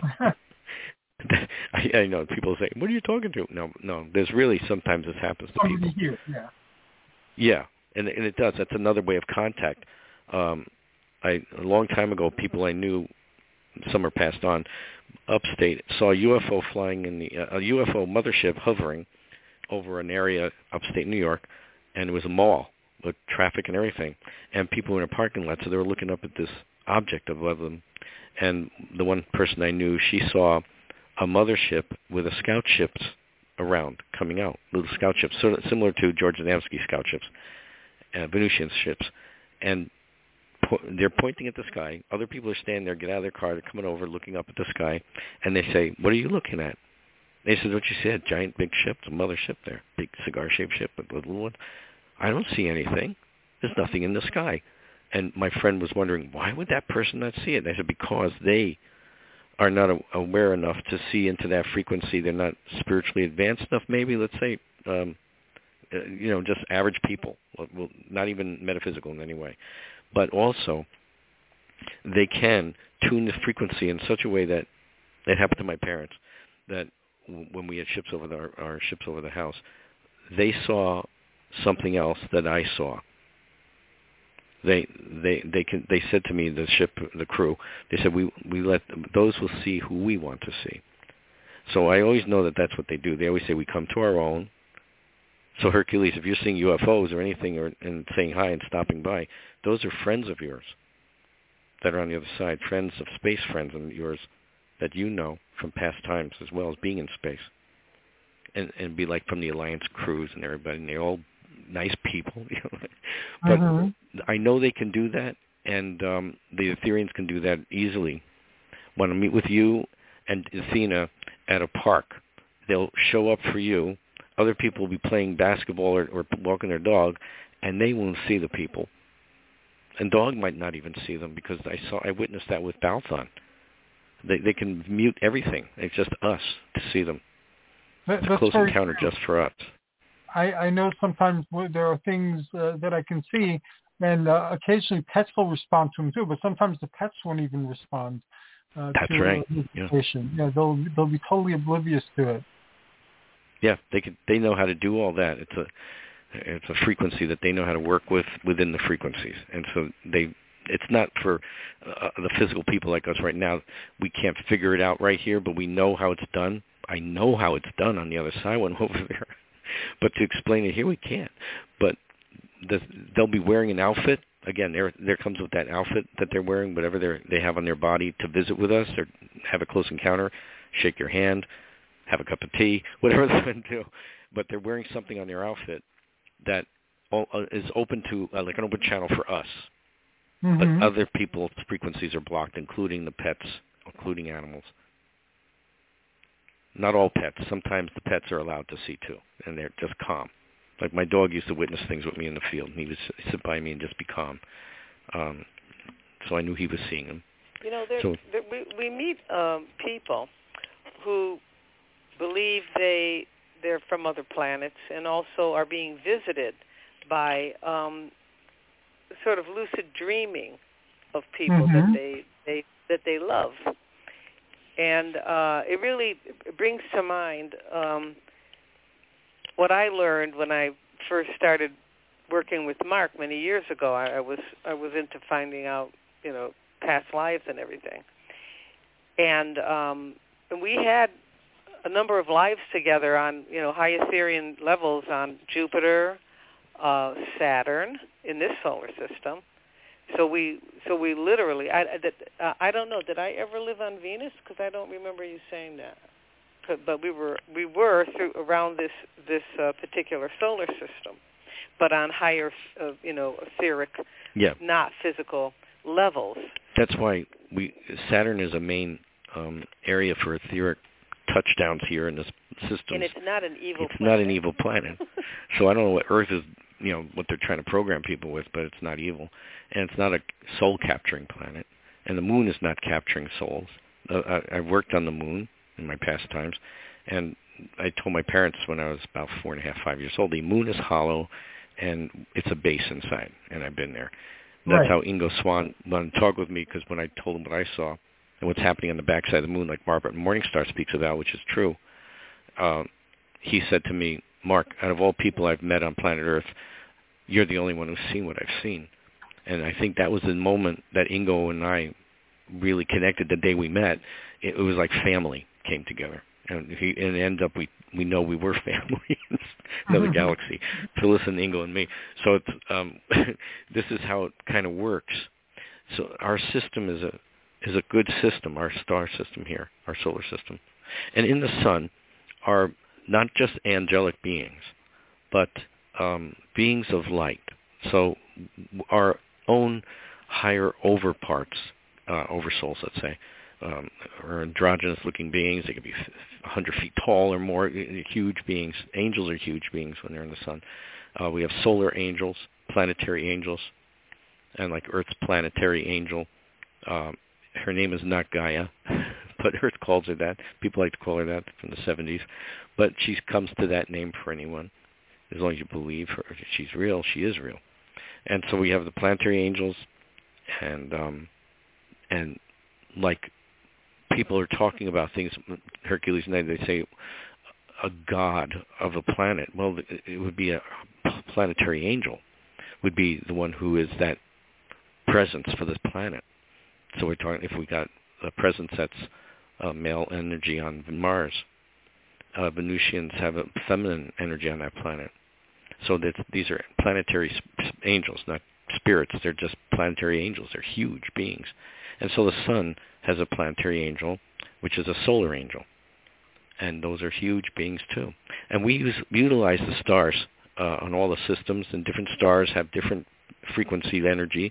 I know people say, "What are you talking to?" No. There's really sometimes this happens to people. Here, yeah, and it does. That's another way of contact. A long time ago, people I knew, some are passed on, upstate, saw a UFO flying a UFO mothership hovering over an area upstate New York, and it was a mall with traffic and everything, and people were in a parking lot, so they were looking up at this object above them. And the one person I knew, she saw a mothership with a scout ships around coming out, little scout ships, sort of similar to George Adamski scout ships, Venusian ships, and they're pointing at the sky. Other people are standing there, get out of their car, they're coming over, looking up at the sky, and they say, "What are you looking at?" They said, "Don't you see a giant big ship, a mothership there, big cigar-shaped ship with a little one?" "I don't see anything. There's nothing in the sky." And my friend was wondering, why would that person not see it? And I said, because they are not aware enough to see into that frequency. They're not spiritually advanced enough, maybe, let's say, just average people, well, not even metaphysical in any way. But also, they can tune the frequency in such a way that it happened to my parents, that when we had ships over our ships over the house, they saw something else that I saw. They said to me, the crew, they said, we let those will see who we want to see. So I always know that that's what they do. They always say we come to our own. So Hercules, if you're seeing UFOs or anything and saying hi and stopping by, those are friends of yours that are on the other side, friends of space friends of yours that you know from past times as well as being in space. And be like from the Alliance crews and everybody, and they're all nice people. But I know they can do that, and the Ethereans can do that easily. When I meet with you and Athena at a park, they'll show up for you. Other people will be playing basketball or walking their dog, and they won't see the people. And dog might not even see them, because I witnessed that with Balthon. They can mute everything. It's just us to see them. It's a close encounter just for us. I know sometimes there are things that I can see, and occasionally pets will respond to them too, but sometimes the pets won't even respond. That's to right. Yeah, they'll be totally oblivious to it. Yeah, they know how to do all that. It's a frequency that they know how to work with within the frequencies, and so it's not for the physical people like us right now. We can't figure it out right here, but we know how it's done. I know how it's done on the other side when over there. But to explain it here, we can't. But they'll be wearing an outfit. Again, there comes with that outfit that they're wearing, whatever they have on their body to visit with us or have a close encounter, shake your hand, have a cup of tea, whatever they're going to do. But they're wearing something on their outfit that is open to, like an open channel for us. But other people's frequencies are blocked, including the pets, including animals. Not all pets. Sometimes the pets are allowed to see too, and they're just calm. Like my dog used to witness things with me in the field, and he would sit by me and just be calm. So I knew he was seeing them. You know, we meet people who believe they're from other planets and also are being visited by sort of lucid dreaming of people that they love. And it really brings to mind what I learned when I first started working with Mark many years ago. I was into finding out, past lives and everything. And we had a number of lives together on, high Etherian levels on Jupiter, Saturn in this solar system. So we literally, I don't know, did I ever live on Venus? Because I don't remember you saying that. But we were around this particular solar system, but on higher, etheric, not physical levels. That's why Saturn is a main area for etheric touchdowns here in this system. And it's not an evil planet. It's not an evil planet. So I don't know what Earth is, what they're trying to program people with, but it's not evil. And it's not a soul-capturing planet. And the moon is not capturing souls. I've worked on the moon in my past times, and I told my parents when I was about 4.5, 5 years old, the moon is hollow, and it's a base inside, and I've been there. That's how Ingo Swann wanted to talk with me, because when I told him what I saw and what's happening on the backside of the moon, like Margaret Morningstar speaks about, which is true, he said to me, Mark, out of all people I've met on planet Earth, you're the only one who's seen what I've seen. And I think that was the moment that Ingo and I really connected the day we met. It was like family came together. And it ended up we we know we were family in another galaxy, Phyllis and Ingo and me. So it's this is how it kind of works. So our system is a good system, our star system here, our solar system. And in the sun are not just angelic beings, but beings of light. So our own higher overparts, oversouls, let's say, or androgynous-looking beings. They could be 100 feet tall or more, huge beings. Angels are huge beings when they're in the sun. We have solar angels, planetary angels, and like Earth's planetary angel. Her name is not Gaia, but Earth calls her that. People like to call her that from the 70s. But she comes to that name for anyone. As long as you believe her, she's real, she is real. And so we have the planetary angels, and like people are talking about things, Hercules and they say a god of a planet. Well, it would be a planetary angel would be the one who is that presence for this planet. So we're talking, if we got a presence that's male energy on Mars, Venusians have a feminine energy on that planet. So these are planetary angels, not spirits. They're just planetary angels. They're huge beings. And so the sun has a planetary angel, which is a solar angel. And those are huge beings too. And we utilize the stars on all the systems, and different stars have different frequency energy.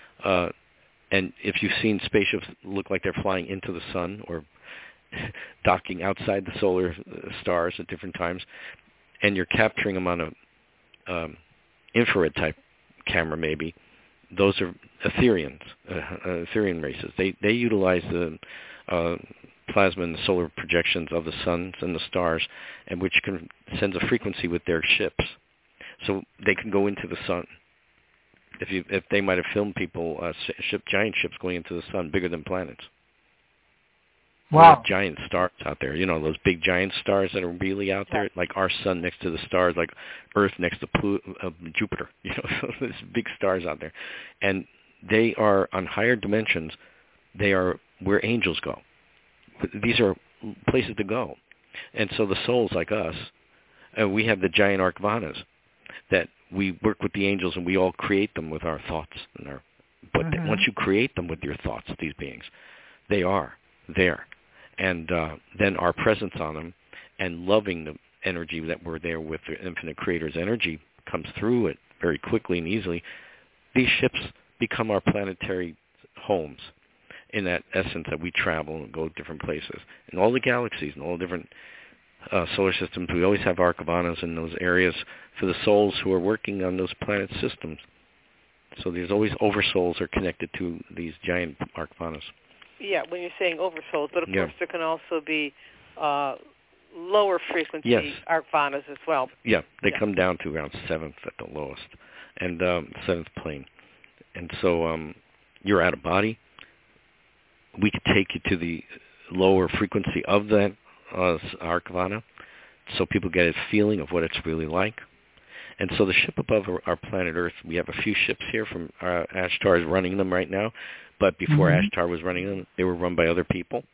And if you've seen spaceships look like they're flying into the sun or docking outside the solar stars at different times, and you're capturing them on a infrared type camera maybe, those are Etherians, Etherian races. They utilize the plasma and the solar projections of the suns and the stars, and which sends a frequency with their ships. So they can go into the sun. If they might have filmed people, giant ships going into the sun, bigger than planets. Wow. We have giant stars out there. You know, those big giant stars that are really out there, like our sun next to the stars, like Earth next to Jupiter. You know, so there's big stars out there. And they are on higher dimensions. They are where angels go. These are places to go. And so the souls like us, we have the giant arcvanas that we work with the angels, and we all create them with our thoughts. But once you create them with your thoughts, these beings, they are there. And then our presence on them and loving the energy that we're there with, the infinite creator's energy comes through it very quickly and easily. These ships become our planetary homes in that essence that we travel and go to different places. In all the galaxies and all different solar systems, we always have arcavanas in those areas for the souls who are working on those planet systems. So there's always oversouls are connected to these giant arcavanas. Yeah, when you're saying oversouls, but of course there can also be lower frequency arcvanas as well. Yeah, they come down to around 7th at the lowest, and 7th plane. And so you're out of body. We could take you to the lower frequency of that arcvana, so people get a feeling of what it's really like. And so the ship above our planet Earth, we have a few ships here from Ashtar is running them right now, but before Ashtar was running them, they were run by other people,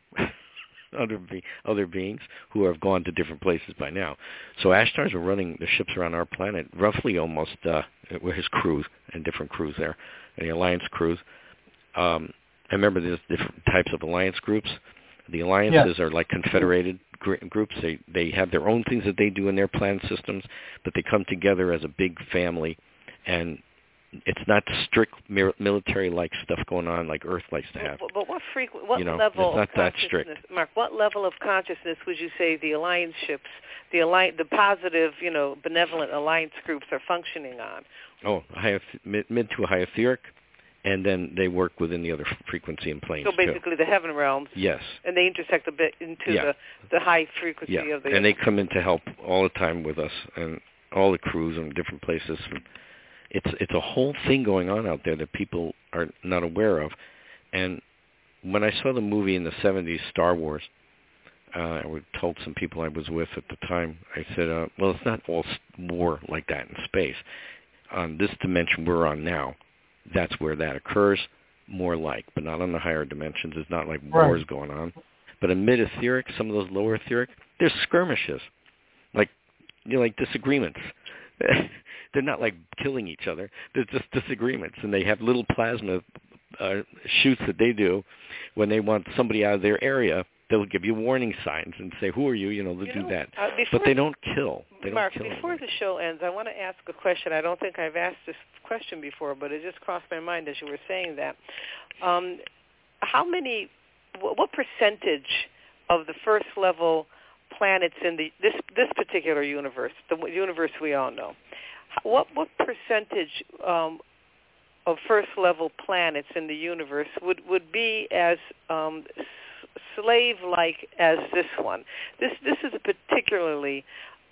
other beings who have gone to different places by now. So Ashtars are running the ships around our planet, roughly almost with his crews and different crews there, and the Alliance crews. I remember there's different types of Alliance groups. The alliances are like confederated groups. They have their own things that they do in their planet systems, but they come together as a big family, and it's not strict military-like stuff going on like Earth likes to have. But what level it's not of that strict. Mark, what level of consciousness would you say the alliance ships, the positive, benevolent alliance groups are functioning on? Oh, mid to a high etheric. And then they work within the other frequency and planes. So basically the heaven realms. Yes. And they intersect a bit into the high frequency of the... And they come in to help all the time with us and all the crews in different places. It's a whole thing going on out there that people are not aware of. And when I saw the movie in the 70s, Star Wars, I told some people I was with at the time, I said, well, it's not all war like that in space. On this dimension we're on now, that's where that occurs, more like, but not on the higher dimensions. It's not like wars going on. But in mid-etheric, some of those lower etheric, there's skirmishes. like like disagreements. They're not like killing each other. They're just disagreements, and they have little plasma shoots that they do when they want somebody out of their area. They'll give you warning signs and say, "Who are you?" They'll do that. But they don't kill. Mark, before the show ends, I want to ask a question. I don't think I've asked this question before, but it just crossed my mind as you were saying that. What percentage of the first level planets in this particular universe, the universe we all know, what percentage of first level planets in the universe would be as slave-like as this one? This is a particularly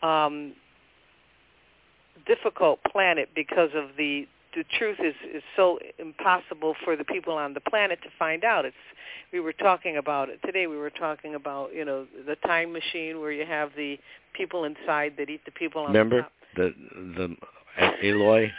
difficult planet because of the truth is so impossible for the people on the planet to find out. We were talking about it today. We were talking about the time machine where you have the people inside that eat the people on the top. Remember the Eloi?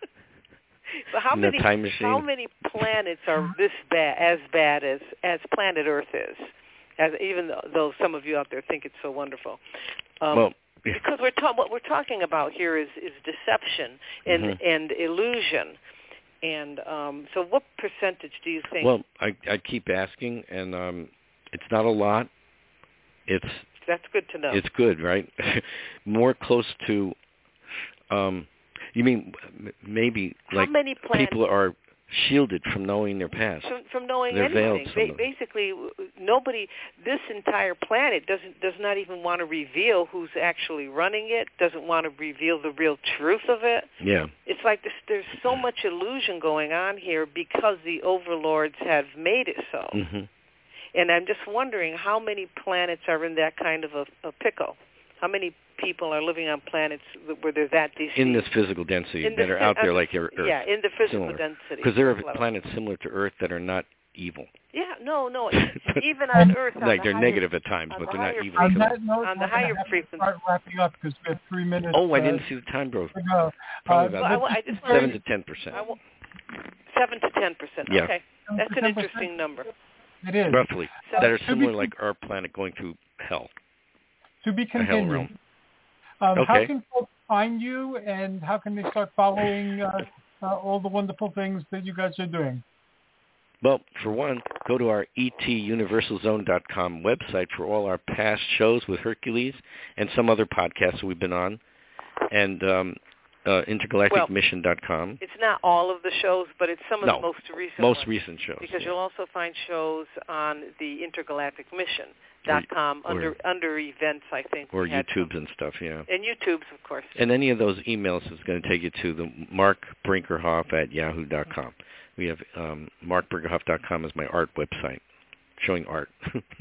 But how many planets are this bad as planet Earth is? Even though some of you out there think it's so wonderful. Because what we're talking about here is deception and illusion. And so what percentage do you think? Well, I keep asking, and it's not a lot. That's good to know. It's good, right? More close to, you mean maybe like people are shielded from knowing their past. From knowing They're anything. Basically, nobody, this entire planet does not even want to reveal who's actually running it, doesn't want to reveal the real truth of it. Yeah. It's like there's so much illusion going on here because the overlords have made it so. Mm-hmm. And I'm just wondering how many planets are in that kind of a pickle. How many people are living on planets where they're that deceived? In this physical density that are out there like Earth. Yeah, in the physical density. Because there are planets similar to Earth that are not evil. Yeah, no. Even on Earth. Like they're negative at times, but they're not evil. On that note, on the higher frequency. Start wrapping up because we have 3 minutes. Oh, I didn't see the time, bro. Probably about 7 to 10%. 7 to 10%. Yeah. Okay, that's an interesting number. It is. Roughly. That are similar like our planet going through hell. To be the hell realm. continued. How can folks find you, and how can they start following all the wonderful things that you guys are doing? Well, for one, go to our etuniversalzone.com website for all our past shows with Hercules and some other podcasts we've been on, and intergalacticmission.com. It's not all of the shows, but it's some of the most recent most ones, recent shows. Because you'll also find shows on the intergalacticmission.com under events, I think. Or YouTubes and stuff, yeah. And YouTubes, of course. And any of those emails is going to take you to the markbrinkerhoff@yahoo.com. We have markbrinkerhoff.com as my art website, showing art.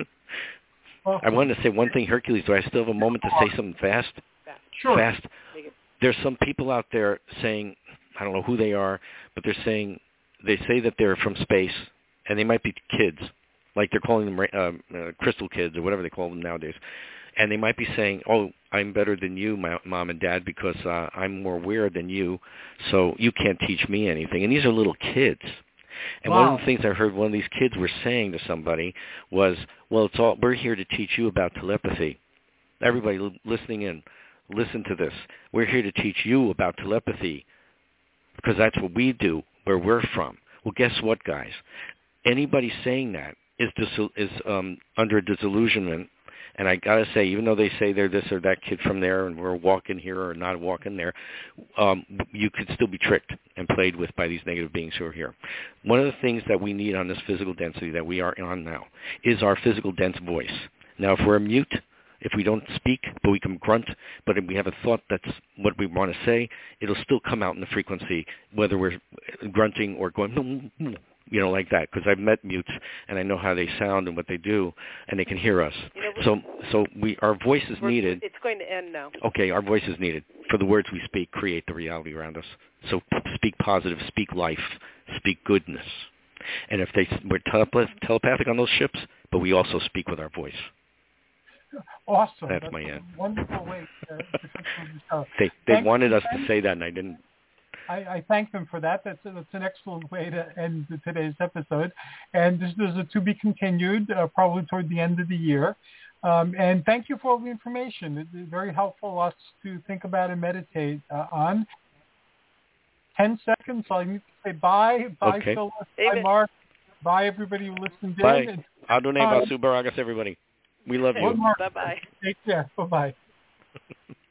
I wanted to say one thing, Hercules. Do I still have a moment to say something fast? Sure. Fast. There's some people out there saying, I don't know who they are, but they say that they're from space, and they might be kids, like they're calling them crystal kids or whatever they call them nowadays. And they might be saying, oh, I'm better than you, Mom and Dad, because I'm more aware than you, so you can't teach me anything. And these are little kids. And one of the things I heard one of these kids were saying to somebody was, well, we're here to teach you about telepathy. Everybody listening in, listen to this. We're here to teach you about telepathy because that's what we do where we're from. Well, guess what, guys? Anybody saying that is under disillusionment. And I got to say, even though they say they're this or that kid from there and we're walking here or not walking there, you could still be tricked and played with by these negative beings who are here. One of the things that we need on this physical density that we are on now is our physical dense voice. Now, if we're mute, if we don't speak, but we can grunt, but if we have a thought that's what we want to say, it'll still come out in the frequency, whether we're grunting or going, like that, because I've met mutes, and I know how they sound and what they do, and they can hear us. So our voice is needed. It's going to end now. Okay, our voice is needed. For the words we speak, create the reality around us. So speak positive, speak life, speak goodness. And if we're telepathic on those ships, but we also speak with our voice. Awesome. That's my end. Wonderful way to They wanted us to say that, and I didn't. I thank them for that. That's an excellent way to end today's episode. And this is to be continued probably toward the end of the year. And thank you for all the information. It's very helpful us to think about and meditate on. 10 seconds, so I need to say bye. Bye, Okay. Phyllis. Amen. Bye, Mark. Bye, everybody who listened in. Bye. Adonai Vasu Baragas, everybody. We love you. Mark. Bye-bye. Take care. Bye-bye.